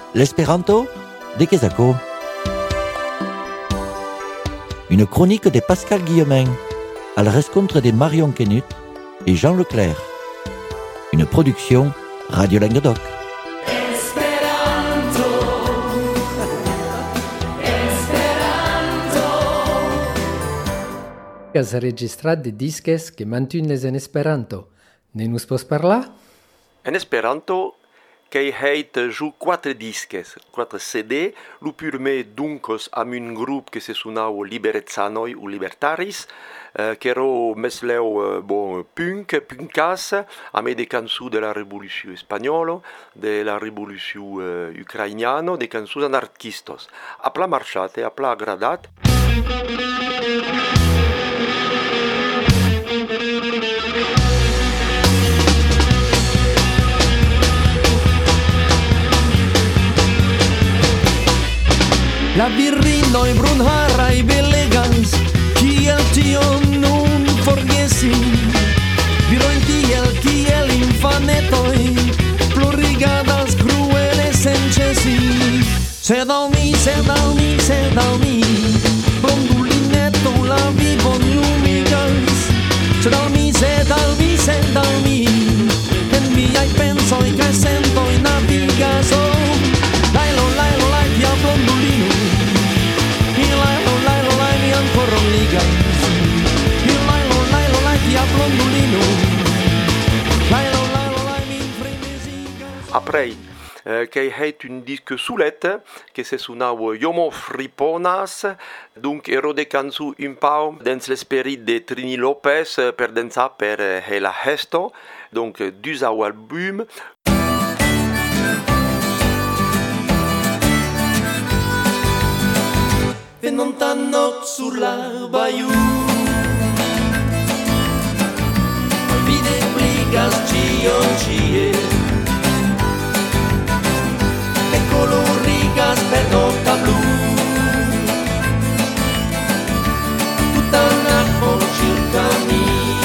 L'Espéranto de Quesaco. Une chronique de Pascal Guillemin à la rencontre de Marion Quenut et Jean Leclerc. Une production Radio Languedoc. Has registrat de disques que mantunes en Esperanto. Ne nous pos parlar? En Esperanto, qu'ei heit ju 4 disques, 4 CD, lu purme duncos am un grup que se sunau Liberezzanoi ou Libertaris, qu'ero mesleu punkas, ame de cançons de la Revolució Espanyola, de la Revolució ucrainiana, de cançons anarquistos. A pla marchate, a pla agradat. La virrinoi brunharai belegans, kiel tion nun forgesi. Viroi kiel infanetoi, plurigadas cruele sencesi. Sed al mi, blondulineto la vivon lumigas. Sed al mi, en miai pensoi cae sentoi navigas. Lailo, via blondulino. Après, qu'ei heit un disque soulette, que se sunau Yomo Friponas, donc ero de cançons un pau dins l'esperit de Trini Lopez per dansar per Hela Hesto, donc du sau album. Venontano sur la bayou, vide pligas cie, e colorigas per nota blu, tutta l'acqua circa mi.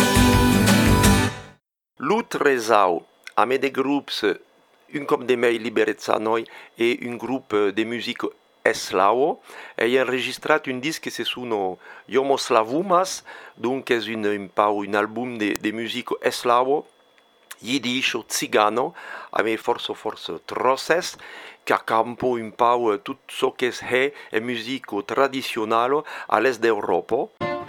L'Utrezau, a me de groups, un com de mei Liberezzanoi et un groupe de musique eslavo, e enregistrat un disque que se suno Yomoslavumas, donc es un album de musique eslavo, yiddish o tzigano, ame forse trosses, che accampo un pau tout so che è musique tradizionale all'est d'Europa.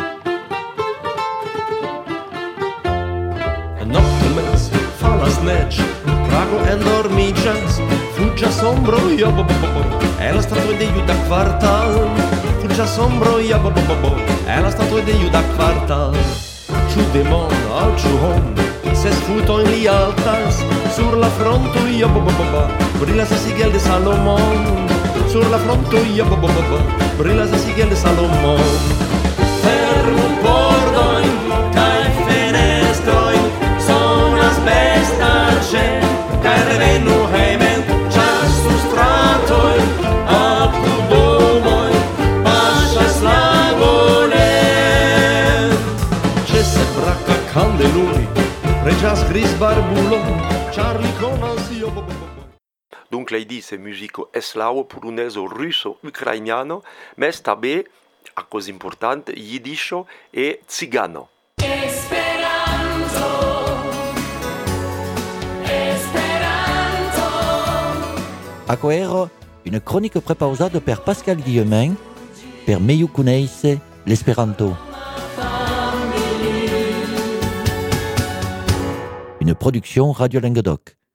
Noctemens falas nec, Prago endormigas, fuggia sombro, è la statua di Juda Quartal, fuggia sombro, è la statua di Juda Quartal. Ciu demon, au ciu hom, se sfuto in li altas, sur la fronto, brilla sa sigel de Salomon, sur la fronto, brilla sa sigel de Salomon. Fermo pordoin, cae fenestroi, sonas bestace, cae revenu heimen, ciastu stratoi, apud domoi, pascias la voler. Cesse bracca candeluri, regias gris barbulo, Charlie conas io. Donc lei dice musico eslavo, poloneso, russo, ucrainiano, mais també, a cosa importante, yiddisho e tzigano. Acoero, une chronique prépausada per Pascal Guillemin per meiu cuneisse l'Esperanto. Une production Radio Languedoc.